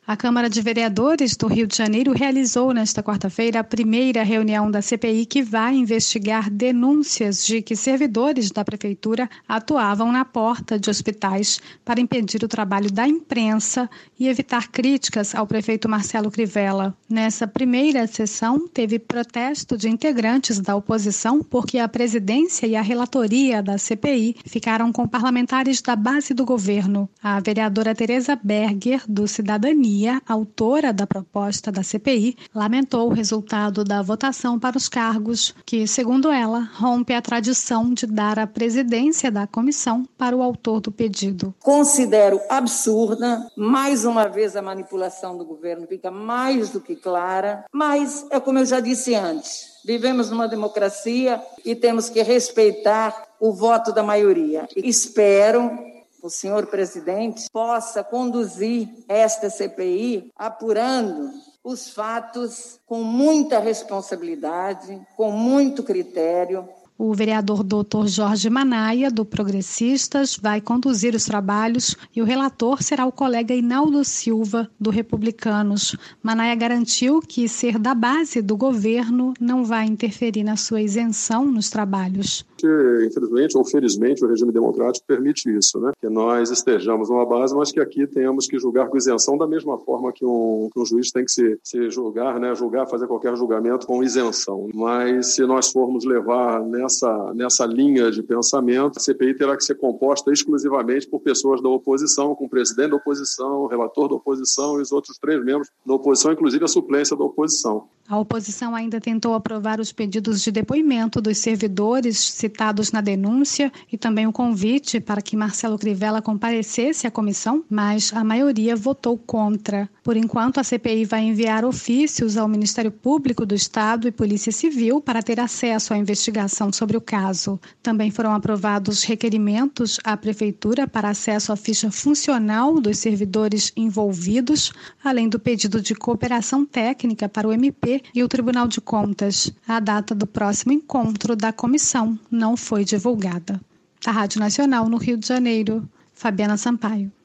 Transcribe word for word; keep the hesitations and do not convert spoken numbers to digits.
A Câmara de Vereadores do Rio de Janeiro realizou nesta quarta-feira a primeira reunião da C P I que vai investigar denúncias de que servidores da Prefeitura atuavam na porta de hospitais para impedir o trabalho da imprensa e evitar críticas ao prefeito Marcelo Crivella. Nessa primeira sessão, teve protesto de integrantes da oposição porque a presidência e a relatoria da C P I ficaram com parlamentares da base do governo. A vereadora Tereza Berger, do Cidadania, autora da proposta da C P I, lamentou o resultado da votação para os cargos, que, segundo ela, rompe a tradição de dar a presidência da comissão para o autor do pedido. Considero absurda, mais uma vez a manipulação do governo fica mais do que clara, mas é como eu já disse antes, vivemos numa democracia e temos que respeitar o voto da maioria. Espero o senhor presidente possa conduzir esta C P I apurando os fatos com muita responsabilidade, com muito critério. O vereador doutor Jorge Manaia, do Progressistas, vai conduzir os trabalhos e o relator será o colega Hinaldo Silva, do Republicanos. Manaia garantiu que ser da base do governo não vai interferir na sua isenção nos trabalhos. Infelizmente ou felizmente o regime democrático permite isso, né? Que nós estejamos numa base, mas que aqui tenhamos que julgar com isenção da mesma forma que um, que um juiz tem que se, se julgar, né? Julgar, fazer qualquer julgamento com isenção. Mas se nós formos levar nessa, nessa linha de pensamento, a C P I terá que ser composta exclusivamente por pessoas da oposição, com o presidente da oposição, o relator da oposição e os outros três membros da oposição, inclusive a suplência da oposição. A oposição ainda tentou aprovar os pedidos de depoimento dos servidores citados na denúncia e também o convite para que Marcelo Crivella comparecesse à comissão, mas a maioria votou contra. Por enquanto, a C P I vai enviar ofícios ao Ministério Público do Estado e Polícia Civil para ter acesso à investigação sobre o caso. Também foram aprovados requerimentos à Prefeitura para acesso à ficha funcional dos servidores envolvidos, além do pedido de cooperação técnica para o M P e o Tribunal de Contas. A data do próximo encontro da comissão não foi divulgada. Da Rádio Nacional, no Rio de Janeiro, Fabiana Sampaio.